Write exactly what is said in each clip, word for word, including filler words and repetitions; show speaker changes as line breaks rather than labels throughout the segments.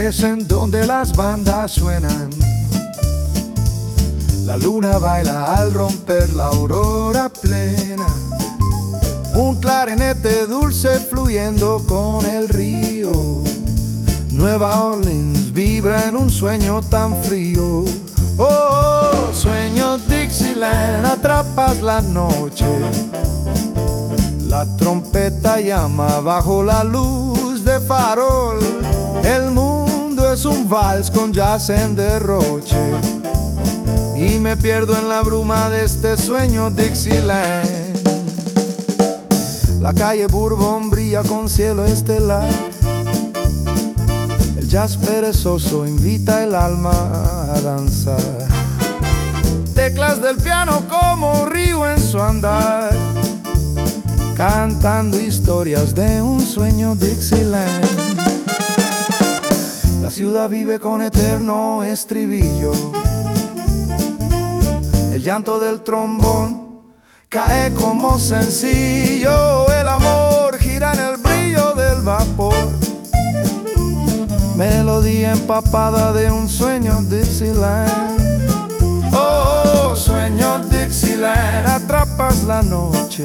es en donde las bandas suenan. La luna baila al romper la aurora plena. Un clarinete dulce fluyendo con el río. Nueva Orleans vibra en un sueño tan frío. Oh, sueño Dixieland, atrapas la noche. La trompeta llama bajo la luz de farol. El mundo es un vals con jazz en derroche. Y me pierdo en la bruma de este sueño Dixieland. La calle Bourbon brilla con cielo estelar. El jazz perezoso invita el alma a danzar. Teclas del piano como río en su andar, cantando historias de un sueño Dixieland. La ciudad vive con eterno estribillo. El llanto del trombón cae como sencillo. El amor gira en el brillo del vapor. Melodía empapada de un sueño Dixieland. Oh, sueño Dixieland, atrapas la noche.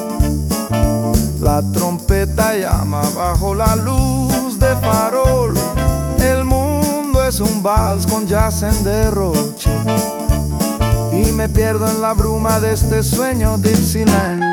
La trompeta llama bajo la luz de farol. El mundo es un vals con jazz en derroche. Y me pierdo en la bruma de este sueño Dixieland.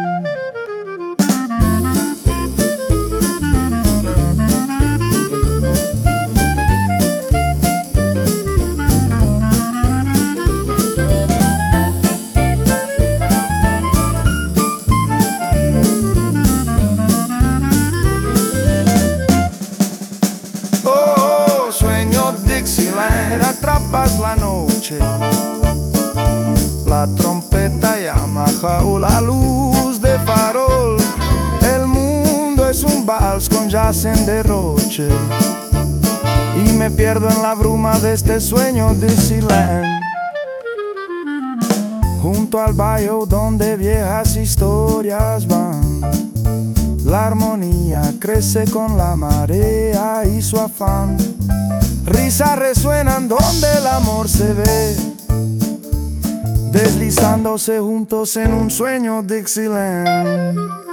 Oh, sueño Dixieland, atrapas la noche. La trompeta llama bajo la luz de farol. El mundo es un vals con jazz en derroche. Y me pierdo en la bruma de este sueño Dixieland. Junto al bayou donde viejas historias van, la armonía crece con la marea y su afán. Risas resuenan donde el amor se ve, deslizándose juntos en un sueño Dixieland.